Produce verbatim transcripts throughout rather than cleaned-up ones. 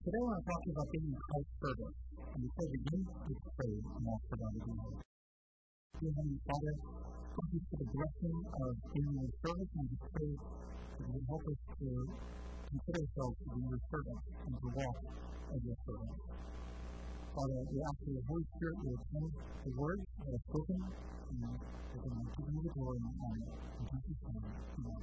Today I want to talk to you about being Christ's servant. And before we begin, let's pray and ask for God to be here. Dear Heavenly Father, thank you for the blessing of being your servant, and we pray that you would help us to consider ourselves to be your servants and to walk as your servants. Father, we ask for your Holy Spirit to attend the words that are spoken, and we're going to give you the glory and honor. In Jesus' name, amen.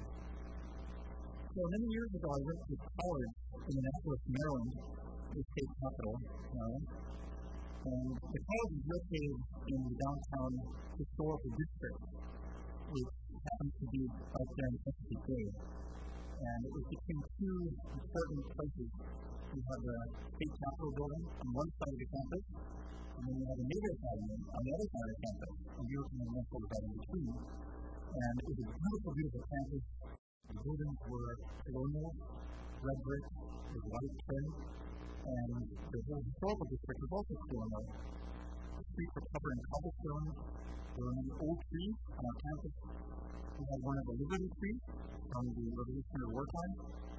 So many years ago, I went to college in Annapolis, Maryland, the state capital, Maryland. And the college is located in the downtown historical district, which happens to be out there in Chesapeake Bay. And it was between two important places. You have the state capitol building on one side of the campus, and then you have the Naval Academy on the other side of the campus, and you were kind of nestled right in between. And it was a beautiful, beautiful campus. The buildings were colonial, red brick, with white trim, and the whole historical district was also colonial. The streets were covered in cobblestone. There were many old trees on our campus. We had one of the Liberty trees from the Revolutionary War time.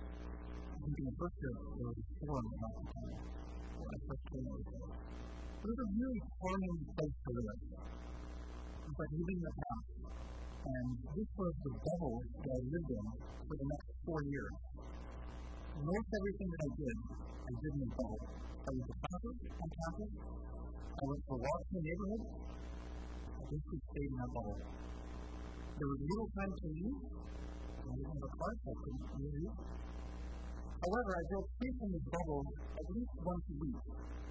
I think in the first year there was a storm about the time when I first came over there. But it was a really charming place to live. It was like living in the past. And this was the bubble that I lived in for the next four years. Most everything that I did, I did in the bubble. I was a campus on campus. I went for walks in the neighborhood. I basically stayed in that bubble. There was little time to leave. I didn't have a car, so I couldn't leave. However, I drove free from this bubble at least once a week.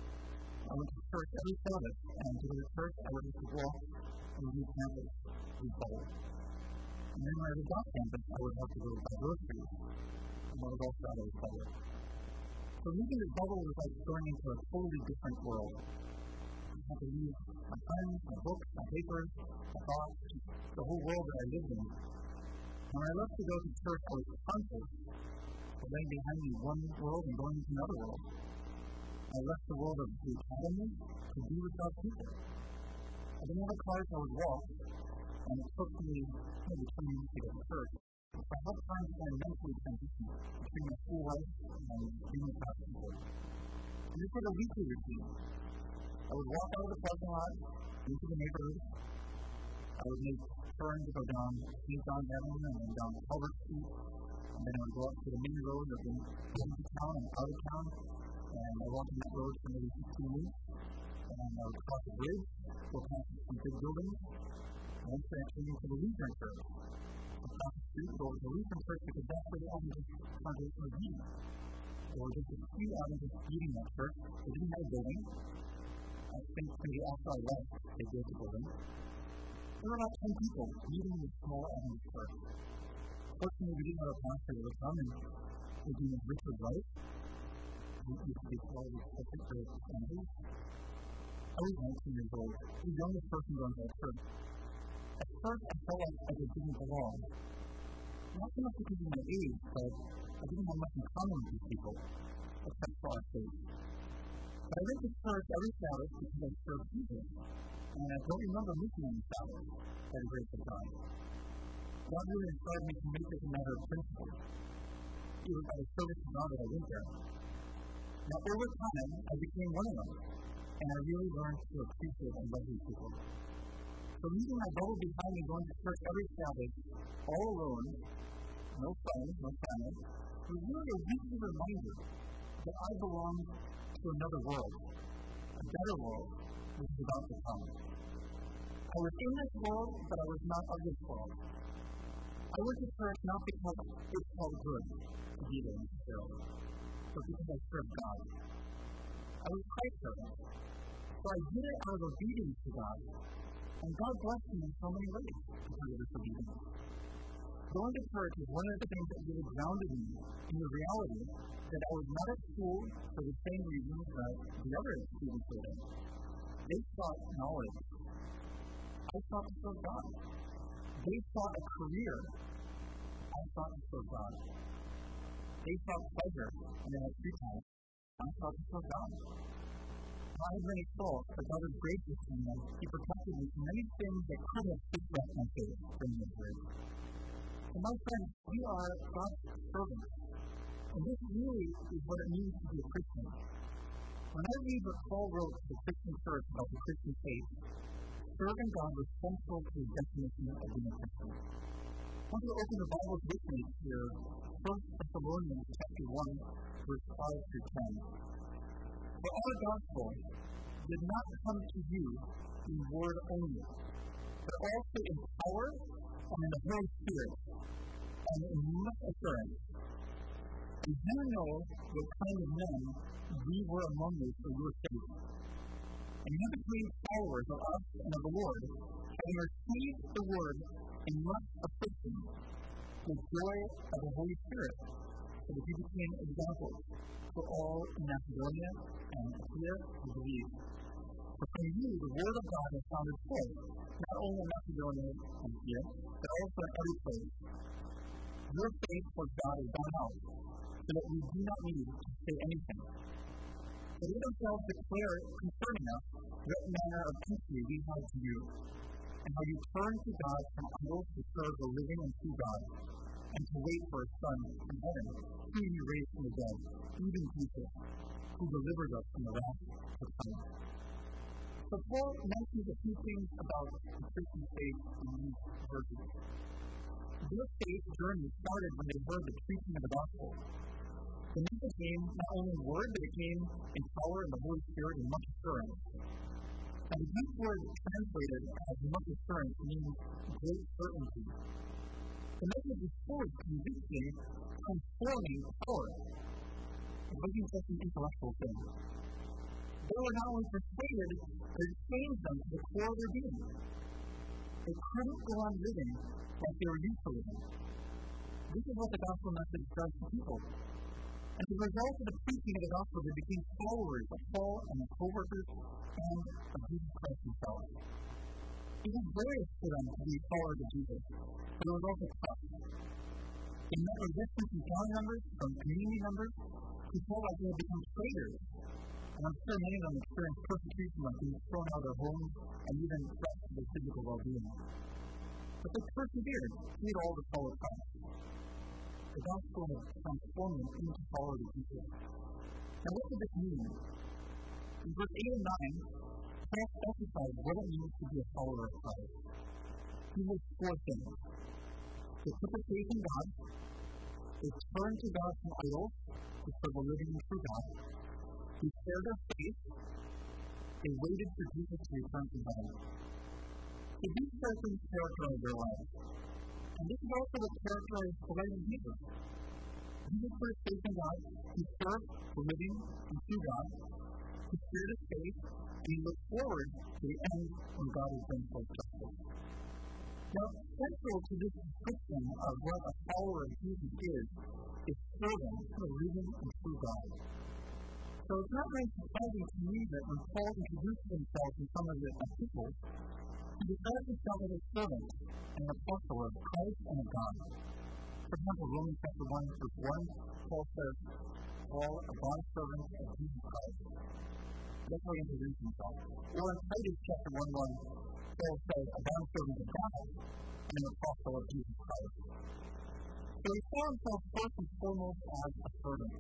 I went to church every Sabbath, and to go to church, I would have to walk and leave campus. Bubble. And then when I was off campus, I would have to go buy groceries, and I was also out of the bubble. So leaving this bubble was like going into a totally different world. I had to leave my friends, my books, my papers, my thoughts, the whole world that I lived in. And when I left to go to church, I was conscious of letting behind me one world and going into another world. I left the world of the academy to be with God's people. I didn't have a car, so I would walk. And it took me maybe twenty minutes to get to church. So I had time to kind of mentally transition between my school life and being with God's people. And this was a weekly routine. I would walk out of the parking lot into the neighborhood. I would make turns to go down Saint John's Avenue and then down Albert Street. And then I would go up to the main road that went into town and out of town. And I walked on that road for maybe fifteen minutes. And I would cross a bridge, go past some big buildings. And then I came into the Lutheran Church. Across the street, go to the Lutheran Church because that's where the Adventist congregation was meeting. There were just a few Adventists meeting that church. They didn't have a building. I think maybe after I left, they built a building. There were about ten people meeting in this small Adventist church. Fortunately, we didn't have a pastor that would come, and his name was Richard Wright. He used to be called the Secretary of Assemblies. I was nineteen years old, the youngest person going to that church. At first, I felt like I just didn't belong. Not so much because of my age, but I didn't have much in common with these people, except for our faith. But I went to church every Sabbath because I served Jesus, and I don't remember missing any Sabbath by the grace of God. God really inspired me to make this a matter of principle. It was out of service to God that I went there. Now, over time, I became one of them, and I really learned to appreciate and love these people. So leaving my bubble behind me, going to church every Sabbath, all alone, no friends, no family, was really a weekly reminder that I belong to another world, a better world, which is about to come. I was in this world, but I was not of this world. I went to church not because it felt good to be there necessarily, but because I served God. I was Christ's servant, so I did it out of obedience to God. And God blessed me in so many ways because of this obedience. Going to church is one of the things that really grounded me in the reality that I was not at school for the same reasons that the other students were there. They sought knowledge. I sought to serve God. They sought a career. I sought to serve God. They sought pleasure and they had free time. I sought to serve God. I had many faults, but God was gracious to me. He protected me from many things that could have shipwrecked my faith during this period. So my friends, we are God's servants. And this really is what it means to be a Christian. When I read what Paul wrote to the Christian church about the Christian faith, serving God was central to the definition of being a Christian. I want you to open the Bibles with me here, First Thessalonians chapter one, verse five through ten. For our gospel did not come to you in word only, but also in power and in the Holy Spirit, and in much assurance. And you know what kind of men we were among you for your sake. And you became followers of us and of the Lord, having received the word in much affliction, with joy of the Holy Spirit, so that you became examples for all in Macedonia and Achaia who believe. For from you the word of God has sounded forth, not only in Macedonia and Achaia, but also in every place. Your faith towards God is gone out, so that we do not need to say anything. But we themselves declare concerning us what manner of country we had to you, and how you turned to God from idols to serve the living and true God, and to wait for a Son from heaven, whom you raised from the dead, even Jesus, who delivered us from the wrath to come. So Paul mentions a few things about the Christian faith in these verses. Their faith journey started when they heard the preaching of the gospel. The message came not only in word, but it came in power and the Holy Spirit and much assurance. And the Greek word translated as much assurance means great certainty. The message is full of conviction, transforming power. It wasn't just an intellectual thing. They were not only persuaded, but it changed them to the core of their being. They couldn't go on living like they were used to living. This is what the gospel message does to people. As a result of the preaching of the gospel, they became followers of Paul and his co-workers and of Jesus Christ himself. It was glorious for them to be followers of Jesus, but it was also tough. They met resistance from family members, from community members, who felt like they had become traitors. And I'm sure many of them experienced persecution, like being thrown out of their homes and even threats to their physical well-being. But they persevered through it all to follow Christ. The gospel has transformed them into followers of Jesus. Now, what does this mean? In verse eight and nine, Paul specifies what it means to be a follower of Christ. He lists four things. They put their faith in God. They turned to God from idols to serve the living and true God. They shared their faith. They waited for Jesus to return from heaven. So these four things characterize their lives. And this is also what characterized the life of Jesus. Jesus put his faith in God. He served the living and true God. He shared his faith, and he looked forward to the end when God will bring forth justice. Now, central to this description of what a follower of Jesus is, is serving the living and true God. So it's not very surprising to me that when Paul introduces himself in some of the epistles, he describes himself as a servant and an apostle of Christ and of God. For example, Romans chapter one, verse one, Paul says, Paul, a bondservant of Jesus Christ. That's how he introduces himself. Or in Titus chapter one, one, Paul says, a bondservant of God and an apostle of Jesus Christ. So he saw himself first and foremost as a servant.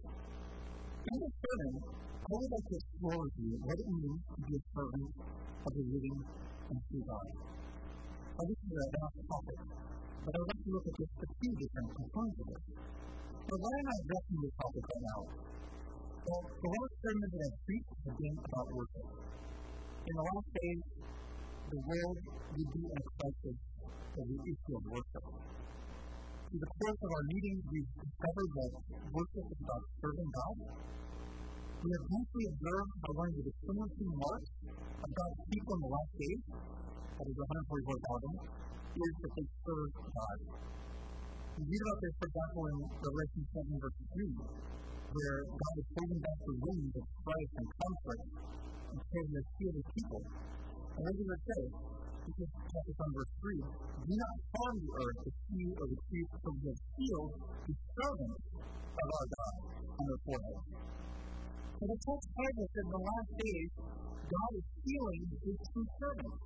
In this sermon, I would like to explore with you what it means to be a servant of the living and true God. Now, this is a vast topic, but I would like to look at just a few different components of it. So why am I addressing this topic right now? Well, the last sermon that I've preached has been about worship. In the last days, the world would be in a crisis of the issue of worship. Through the course of our meetings, we've discovered that worship is about serving God. We have briefly observed how one of the distinguishing marks of God's people in the last days, that is one hundred forty-four thousand, is that they serve God. We read about this, for example, in Revelation seven, verse three, where God is holding back the winds of strife and conflict and saying to heal his people. And what does it say? This is chapter seven, verse three. Do not harm the earth, the sea, or the trees, for we have sealed the servants of our God on their foreheads. So the text tells us that in the last days, God is sealing his true servants.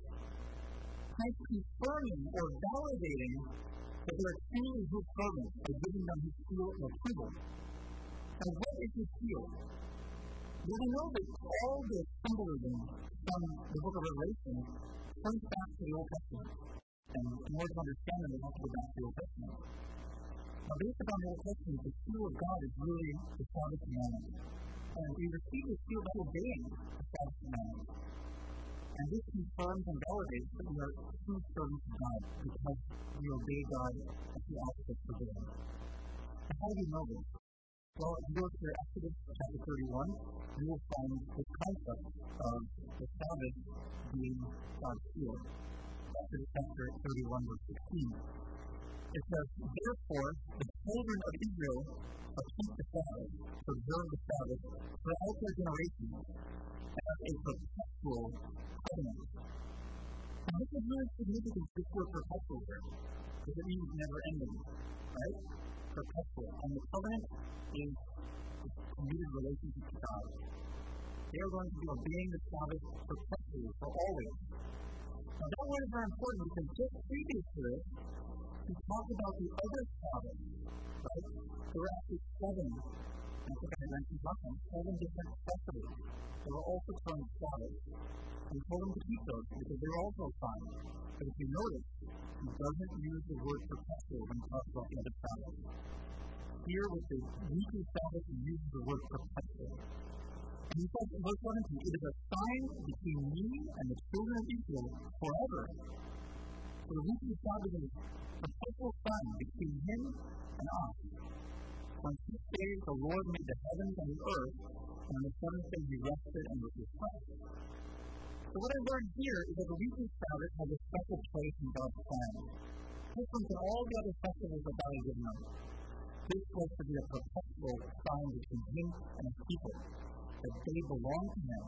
He's confirming or validating that they are truly his servants by giving them his seal of approval. is the seal? Well, we know that all the symbolism from the book of Revelation points back to the Old Testament. And in order to understand them, we have to go back to the Old Testament. Now, based upon the Old Testament, the seal of God is really the Sabbath commandment. And we receive the seal by obeying the Sabbath commandment. And this confirms and validates that we are true servants of God because we obey God as the opposite for good. And how do we know this? Well, if you go to Exodus chapter thirty-one, you will find this concept of the Sabbath being God's seal. Exodus chapter thirty-one, verse sixteen. It says, therefore, the children of Israel shall keep the Sabbath, to observe the Sabbath, throughout their generations, as a perpetual covenant. And this is really significant, this word perpetual here, because it means never ending, right? Perpetual. And the covenant is a committed relationship to God. They are going to be obeying the Sabbath perpetually, for always. Now that word is very important because just previous to this, he talked about the other Sabbath, right? There were actually seven, I think I mentioned last time, seven different festivals. They were also termed Sabbath. We told them to keep those because they were also fine. But if you notice, he doesn't use the word perpetual when he talks about the other Sabbath. Here with the weekly Sabbath, he uses the word perpetual. And he says in verse seventeen, it is a sign between me and the children of Israel forever. So the weekly Sabbath is a perpetual sign between him and us. On six days the Lord made the heavens and the earth, and on the seventh day he rested and was refreshed. So what I learned here is that the weekly Sabbath has a special place in God's plan. Different than all the other festivals that God has given us. This was to be a perpetual sign between him and his people, that they belong to him.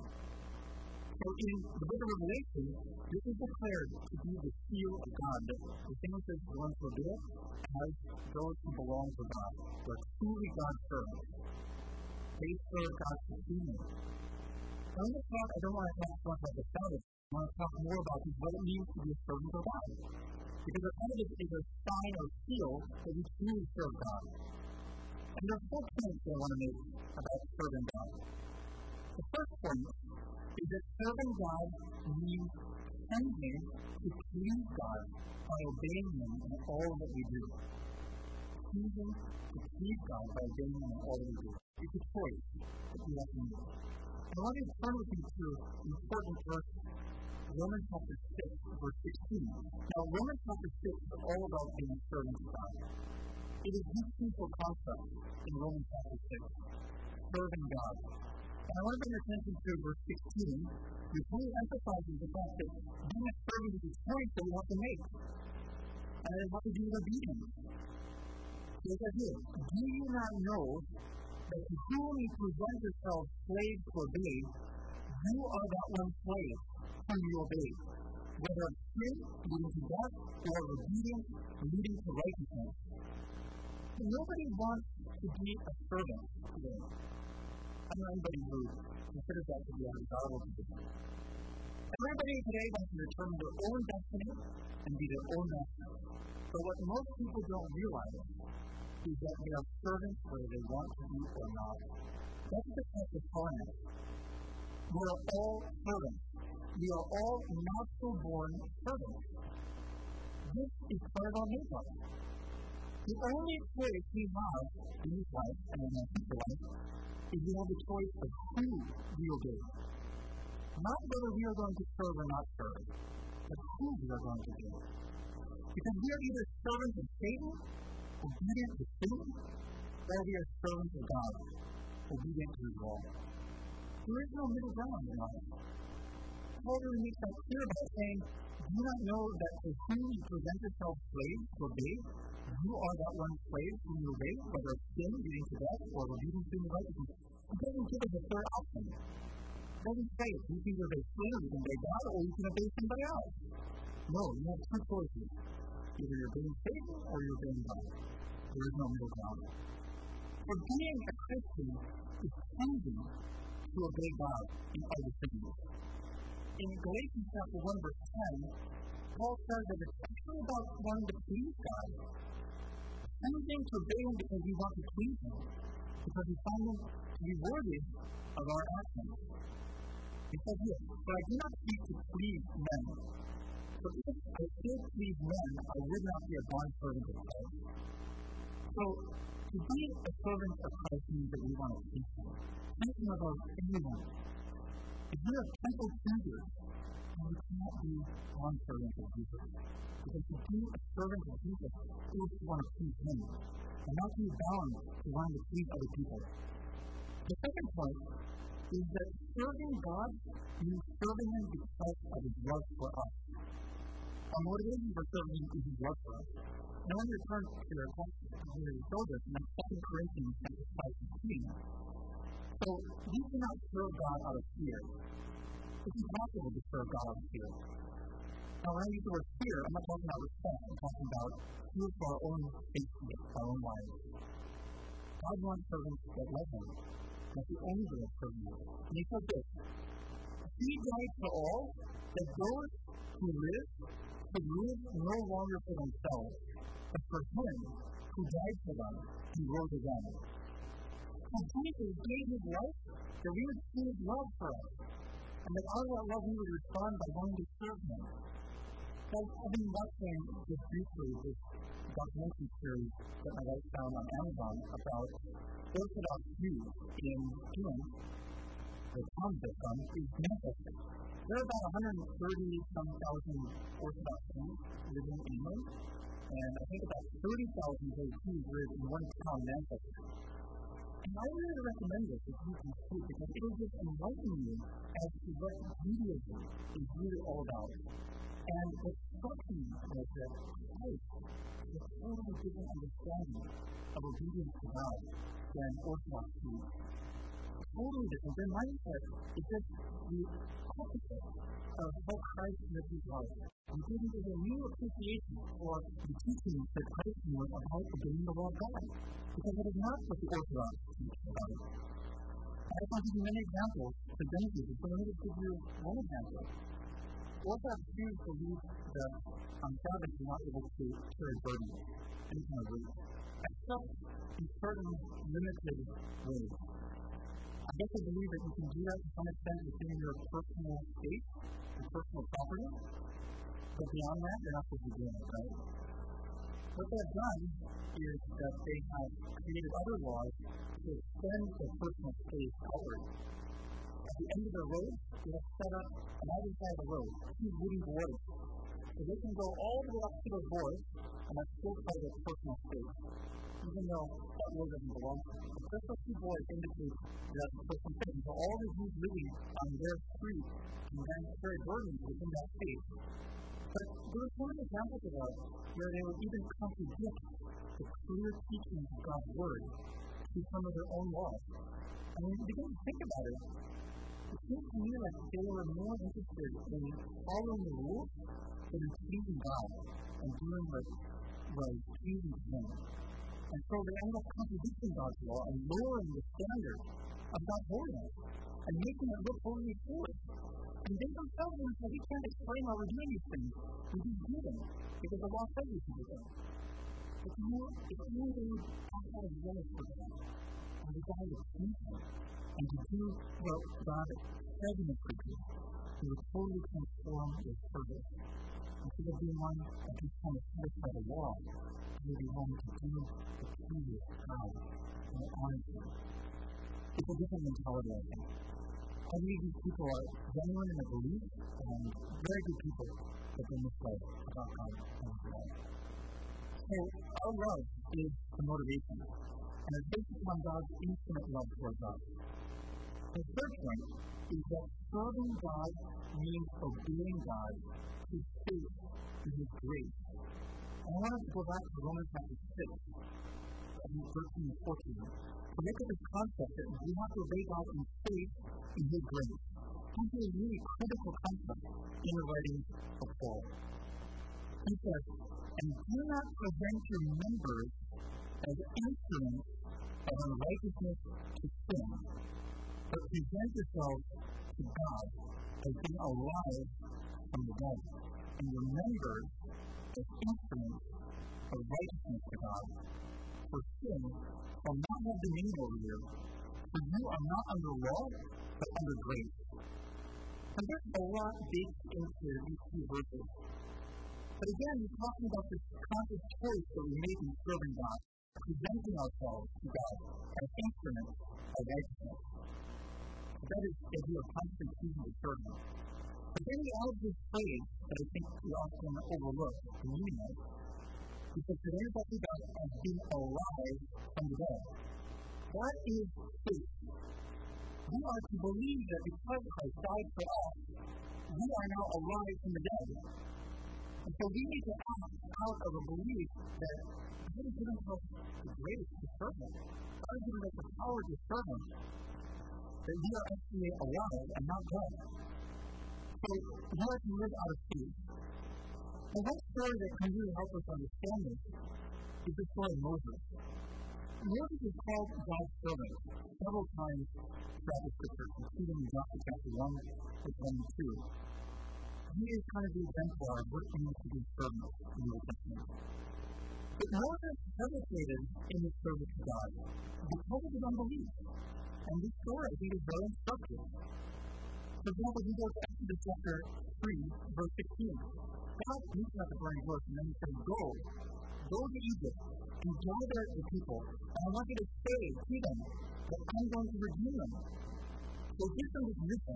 So in the book of Revelation, this is declared to be the seal of God, that the things that the ones who obey it as those who belong to God, who are truly God's servants. They serve God supremely. Now in this talk, I don't want to talk so much about the Sabbath. I want to talk more about what it means to be a servant of God. Because the Sabbath is a sign or seal that we truly serve God. And there are four points that I want to make about serving God. The first point is that serving God means tending to please God by obeying him in all that we do. Choosing to please God by obeying him in all that we do. It's a choice that we have to make. I want you to turn with me to an important verse, Romans chapter six, verse sixteen. Now, Romans chapter six is all about being a servant of God. It is this simple concept in Romans chapter six, serving God. And I want to bring your attention to verse sixteen, which really emphasizes the fact that being a servant is a choice that we have to make. And it has to do with obedience. So it says here, do you not know that to whom you present yourselves slaves to obey, you are that one slave whom you obey, whether of sin leading to death or of obedience leading to righteousness. And nobody wants to be a servant today. I don't know anybody who considers that to be a desirable position. Everybody today wants to determine their own destiny and be their own master. But what most people don't realize is that they are servants whether they want to be or not. That's what the text is telling us. We are all servants. We are all natural-born servants. This is part of our makeup. The only choice we have in this life, and in our future life, is we have the choice of who we obey. Not whether we are going to serve or not serve, but who we are going to obey. Because we are either servants of Satan, obedient to sin, or we are servants of God, obedient to his law. There is no middle ground in life. Paul really makes that clear by saying, do you not know that to whom you present yourselves slaves to obey, you are that one slave whom you obey, whether of sin leading to death or obedience to righteousness. He doesn't give us a third option. He doesn't say you can either obey sin, you can obey God, or you can obey somebody else. No, you have two choices. Either you're obeying Satan or you're obeying God. There is no middle ground. For being a Christian is choosing to obey God in all the things. In Galatians chapter one, verse ten, Paul says that it's actually about wanting to please God. Choosing to obey him because we want to please him because we find them to be worthy of our actions. He says here, "For I do not seek to please men. For if I did please men, I would not be a bondservant of Christ." So, to be a servant of Christ means that we want to please Him. Please Him above anyone. If we are people pleasers, then we cannot be bondservants of Jesus. Because to be a servant of Jesus is to want to please Him, and not to be bound to wanting to please other people. The second point is that serving God means serving Him because of His love for us. Our motivation for serving Him is His love for us. And when we return to their question, we show this in Second Corinthians five fifteen. So, we cannot serve God out of fear. It's impossible to serve God out of fear. Now, when I use the word fear, I'm not talking about respect. I'm talking about fear for our own safety, our own lives. God wants servants that love Him. That's the only way of serving Him. And He said this, "He died for all, that those who live should live no longer for themselves, but for Him who died for them and rose again." So Jesus gave His life that we would see His love for us, and that out of that love we would respond by wanting to serve Him. So I've been watching just briefly this documentary series that my wife found on Amazon about Orthodox Jews in England. The town victim is Manchester. There are about one hundred thirty some thousand Orthodox Jews living in England, and I think about thirty thousand of those Jews live in one town, Manchester. And I really recommend this if you can see it, because it will just enlighten you as to what Judaism is really all about. And what struck me was that Christ has a totally different understanding of obedience to God than Orthodox Jews. Totally different. Their mindset is just the opposite of how Christ lived His life. And giving us a new appreciation for the teachings that Christ knew about obeying the law of God. Because it is not what the Orthodox teach about it. I can give you many examples to demonstrate this, but let me just give you one example. Orthodox Jews believe that on Sabbath you're not able to carry burdens, any kind of weight, except in certain limited ways. I guess I believe that you can do that to some extent within your personal space, your personal property, but beyond that, you're not supposed to be doing it, right? What they've done is that they have created other laws to extend their personal space outward. At the end of the road, they have set up on either side of the road two wooden boards. So they can go all the way up to those boards, and that's still part of their personal space, even though that road doesn't belong to them. But just those two boards indicate that personal space. So all the Jews living on their street can then carry burdens within that space. But there are so many examples of that where they would even contradict the clear teachings of God's Word through some of their own laws. And when you begin to think about it, it seems to me like they were more interested in following the rules than in pleasing God and doing what was pleasing to Him. And so they end up contradicting God's law and lowering the standard of God's holiness and making it look totally foolish. And they themselves would say, we can't explain why we're doing these things. We just do them because the law says we should do them. But you know, if only they would act out of love for God and desire to please Him and to do what God said in the Scriptures, He would totally transform their service. Instead of being one that is kind of forced by the law, He would be one to do the please God and honor Him. It's a different mentality, I think. I believe these people are genuine in their belief and very good people that they mislead about God and His love. So, our love is the motivation, and it's based upon God's infinite love towards us. The third point is that serving God means obeying God through faith in His grace. And I want us to go back to Romans chapter six, thirteen and fourteen. To look at this concept that we have to obey God in faith in His grace. This is a really critical concept in the writings of Paul. He says, and do not present your members as instruments of unrighteousness to sin, but present yourselves to God as being alive from the dead, and your members as instruments of righteousness to God. for sin shall not have dominion over you, for you are not under law, but under grace. And there's a lot baked into these two verses. But again, he's talking about this conscious choice that we make in serving God, presenting ourselves to God as instruments of righteousness. That is, that we are constantly choosing to serve Him. But then he adds this phrase that I think we often overlook the meaning of. He says, today is talking about as being alive from the dead. That is faith. We are to believe that because Christ died for us, we are now alive from the dead. And so we need to act out of a belief that God has given us the grace to serve Him. God has given us the power to serve Him. That we are actually alive and not dead. So we are to live out of faith. And one story that can really help us understand this is the story of Moses. Moses is called God's servant several times throughout the scriptures, including in Joshua chapter one, verse one and two. He is kind of the exemplar of what it means to be a servant in the Old Testament. But Moses hesitated in his service to God because of his unbelief. And this story, I think, is very instructive. For example, he goes to Exodus chapter three, verse sixteen. God meets at the burning bush, and then he says, Go, go to Egypt, and gather the people, and I want you to say to them that I'm going to redeem them. So give them this mission.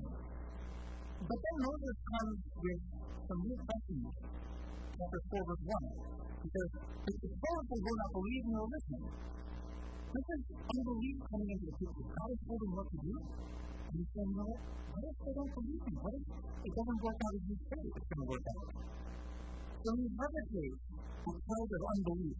But then Moses comes with some new questions. Chapter four, verse one. He says, If the people will not believe in your listening, this is unbelief coming into the people. God has told them what to do. And he's saying, you know what? What if they don't believe me? What if it doesn't work out as you say it's going to work out? So he hesitates because of unbelief.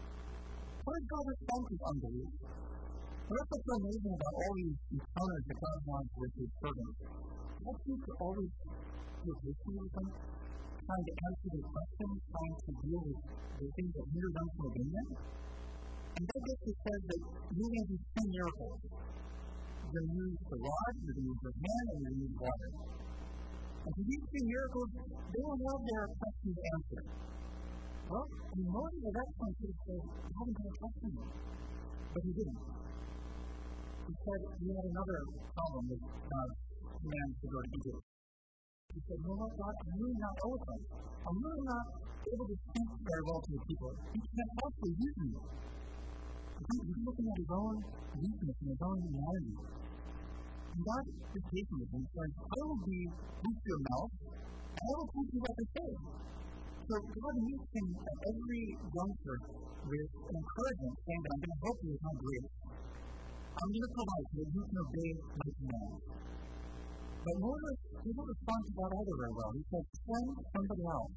How does God respond to unbelief? Well, that's what's so amazing about all these encounters that God wants with His servants. God seems to always be patient with them, trying to answer their questions, trying to deal with the things that hinder them from obeying Him. And that basically says that you're going to do two miracles. You're going to use the rod, you're going to use your hand, and you're going to use water. And for these two miracles, they will have their questions answered. Well, Moses at that point could have said, I haven't been trusting you. But he didn't. He said he had another problem with God's command to go to Egypt. He said, you know what, God, I'm really not eloquent. I'm really not able to speak very well to the people. He can't possibly use me. He's looking at his own weakness and his own humanity. And God is patient with him and says, I will be with your mouth, and I will teach you what to say. So God meets him at every juncture with encouragement, saying that I'm going to help you with my grace. I'm going to provide you that you can obey my commands. But Moses didn't respond to that either very well. He said, send somebody else.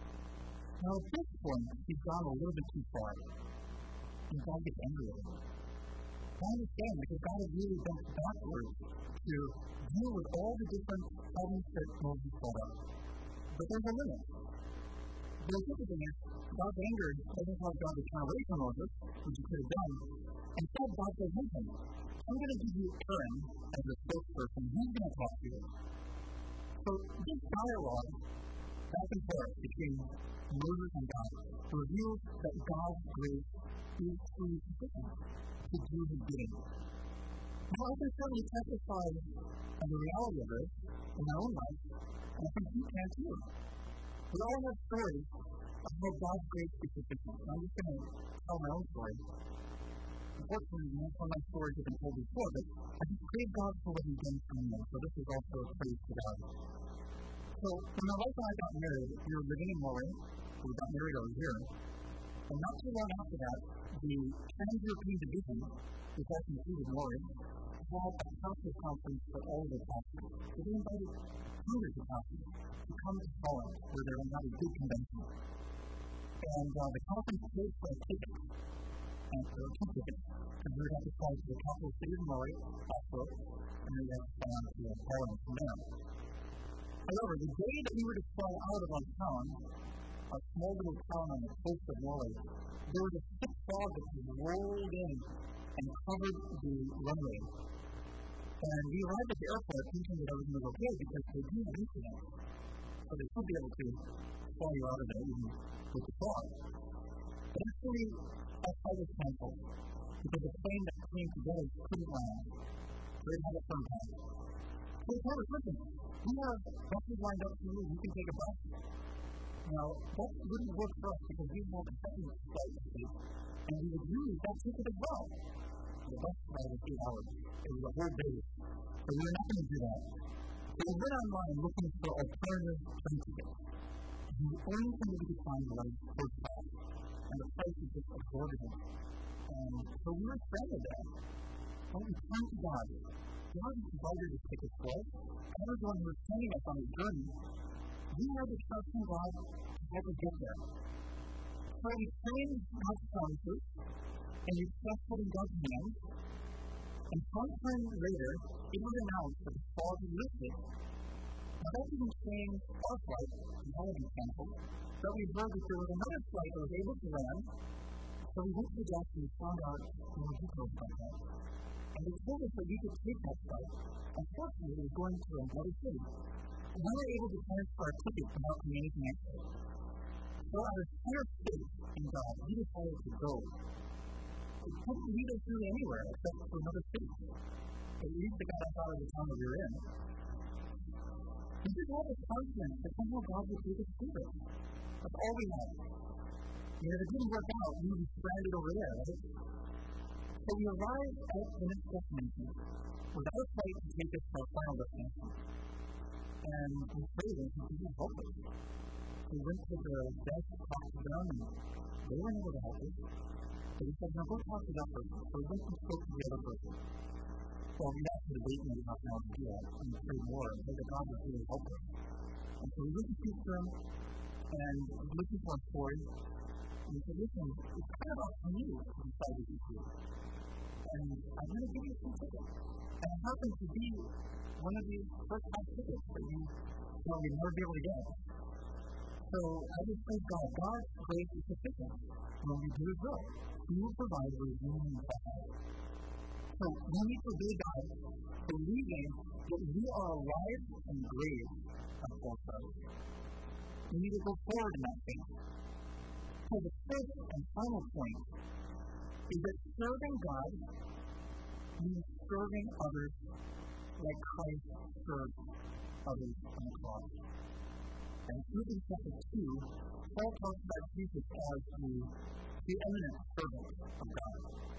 Now at this point, he's gone a little bit too far. And God gets angry with him. I understand, because God has really bent backwards to deal with all the different problems that Moses brought up. But there's a limit. The important thing is, God's anger doesn't cause God to turn away from Moses, which he could have done. Instead, God says, listen, I'm going to give you Aaron as a spokesperson. He's going to talk to you. So this dialogue back and forth between Moses and God reveals that God's grace is truly sufficient to do his bidding. Now, I can certainly testify of the reality of this in my own life, and I think you can too. We all have stories of how God's grace is sufficient. I'm just going to tell my own story. Unfortunately, most of my stories have been told before, but I just praise God for what He's done for me. So this is also a praise to God. So when my wife and I got married, we were living in Norway. We got married over here. And not too long after that, the Trans-European Division, which also included Norway, had a pastor conference for all of the pastors. So they invited hundreds of pastors to come to Holland, where they were having a big convention. And uh, the conference paid for a ticket, and for two tickets, and we would have to fly to the capital city of Norway, Oslo, and then we had to fly on to Holland from there. However, the day that we were to fly out of our town, a small little town on the coast of Norway, there was a thick fog that just rolled in and covered the runway. And we arrived at the airport thinking that everything was okay because they do have incidents. So they should be able to fly you out of there even with the fog. But actually, that flight was canceled because the plane that came together couldn't land. So they had a firm path. So they told us, listen, we have buses lined up for you, you can take a bus. Now, that wouldn't work for us because we had a second flight to take, and we would use that ticket as well. The bus ride was eight hours. It was a whole day. So we were not going to do that. So we went online looking for alternative train tickets. And the only thing that we could find was first class. And the price was just exorbitant. And so we were stranded there. But we turned to God. God provided this ticket for us. God was the one who was sending us on a journey. We had to trust in God to help us get there. So we prayed God's promises, and we trusted in God's hands. And sometime later, it was announced that the fog was lifted. Now that didn't change our flight, and that had been canceled, but we heard that there was another flight that was able to land. So we went to the desk and we found out more details about that. And they told us that we could take that flight. Unfortunately, it was going to another city. And we were able to transfer our tickets without paying anything extra. So out of sheer faith in God, we decided to go. It couldn't lead us really anywhere except to another city. At least it got us out of the town that we were in. We just had this confidence that somehow God would take us through it. That's all we had. And if it didn't work out, we would be stranded over there, right? So we arrived at the next destination without a flight to take us to our final destination. And we prayed and we didn't help us. We went to the desk, talked to them, and they weren't able to help us. So we said, no, go talk to that person. So we went and spoke to the other person. Well, we actually waited maybe half an hour to do that, and we prayed more, and prayed that God would really help us. And so we went to speak to them, and we listened to our story, and we said, listen, it's kind of up to you to decide what you do. And I'm going to give you some tickets. And it happens to be one of these first-class tickets that you will never be able to get. So I just praise God. God's grace is sufficient when we do His will. He will provide what we need to have. So when we obey God, believing that we are alive and grave at both sides, we need to go forward in that faith. So the fifth and final point is that serving God means serving others like Christ served others on the cross. And in Philippians chapter two, Paul talks about Jesus as the preeminent servant of God.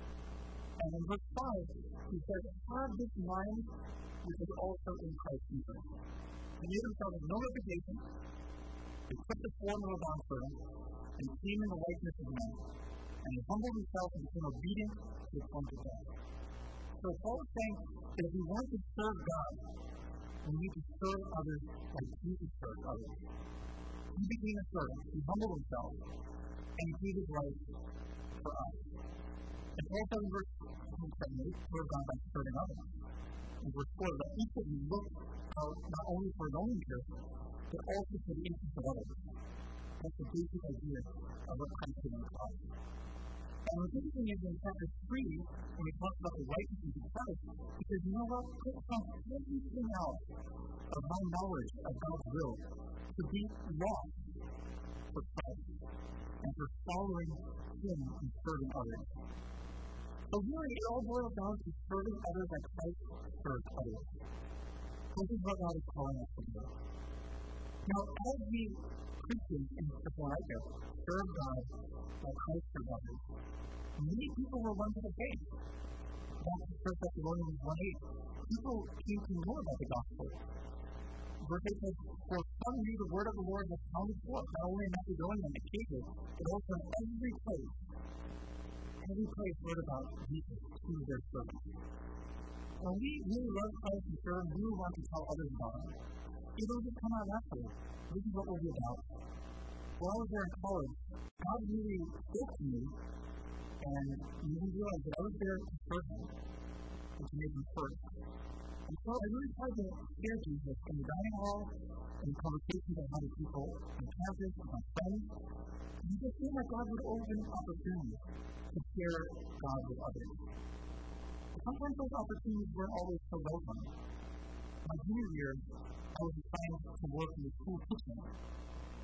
And in verse five, he says, have this mind which is also in Christ Jesus. He made himself of no reputation, he took the form of a bondservant, and came in the likeness of men. And he humbled himself and became obedient to the point of death. So Paul is saying that if we want to serve God, we need to serve others like Jesus served others. He became a servant, he humbled himself, and he gave his life for us. And Paul says in verse seven, serve God by serving others. In verse four, let each of you look out not only for his own interest, but also for the interest of others. That's the basic idea of what Christ did on the cross. And what's interesting is in chapter three, when we talk about the righteousness of Christ, because you know what? Put from everything else of my knowledge of God's will to be lost for Christ and for following Him and serving others. So really, it all boils down to serving others like Christ served others. This is what God is calling us to do. Now, as we Christians in Thessalonica serve God like Christ served others, many people will run to the faith. That's First Thessalonians one eight. People came to know about the gospel. Verse eight says, for some of you the word of the Lord has sounded forth, not only in Macedonia and Achaia, but also in every place. Every place heard about Jesus to their servants. When we really love Christ and serve, we will want to tell others about Him. It will just come out naturally. This is what we'll be about. While I was there in college, God really spoke to me, and you didn't realize that I was there to serve Him, and to make Him first. And so I really tried to share Jesus in the dining hall, in conversations I had with people on campus, with my friends. And it just seemed like God would open opportunities to share God with others. Sometimes those opportunities weren't always so welcome. My junior year, I was assigned to work in the school kitchen.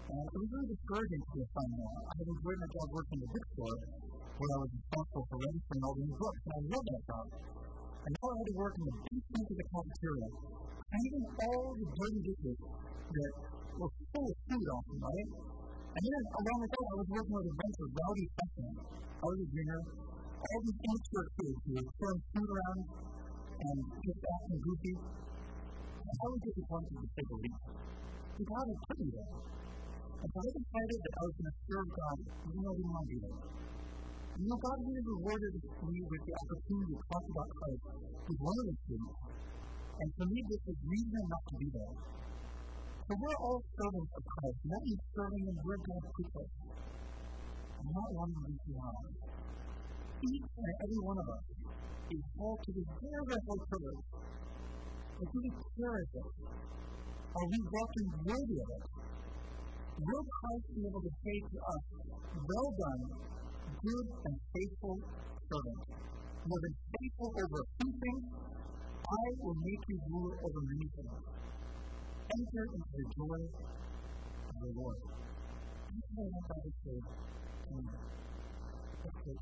And it was really discouraging to be a fun man. I had enjoyed my job working in the bookstore, where I was responsible for registering all these books, and I loved that job. And now I had to work in the basement of the cafeteria, cleaning all the dirty dishes that were full of food often, right? And then along with that, I was working with a bunch of rowdy freshmen. I was a junior. All these immature kids who were throwing food around and just acting goofy. And I was disappointed to say the least. But God had put me there. And so I decided that I was going to serve God even though I didn't want to do that. You know, God really rewarded me with the opportunity to talk about Christ with one of the students. And for me, this was reason enough to be there. So we're all servants of Christ, and that means serving Him where God puts us. I'm not wanting to be too high. Each and every one of us is called to this very, very high privilege. But do we cherish it? Are we walking worthy of it? Will Christ be able to say to us, well done, good and faithful servant? You have been faithful over a few things, I will make you ruler over many things. Enter into the joy of the Lord. That's what I want God to say to me. Let's pray.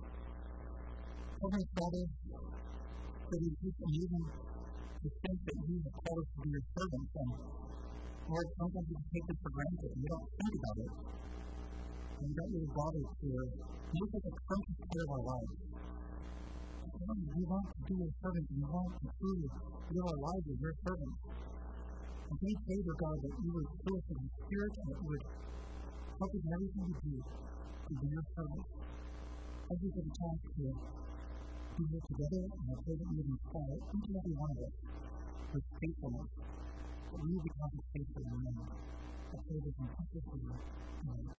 Heavenly Father, that is just amazing to think that you have called us to be your servants. And Lord, sometimes we take this for granted and we don't think about it. And we don't really bother to make it a conscious part of our lives. Lord, we want to be your servants and we want to truly live our lives as your servants. And we pray, Lord God, that you would fill us with your Spirit and that you would help us in everything we do to be your servants. Thank you for the chance to be here together, and I pray that you would inspire each and every one of us with faithfulness, that we would become faithful in your name. I pray this in Jesus' name. Amen.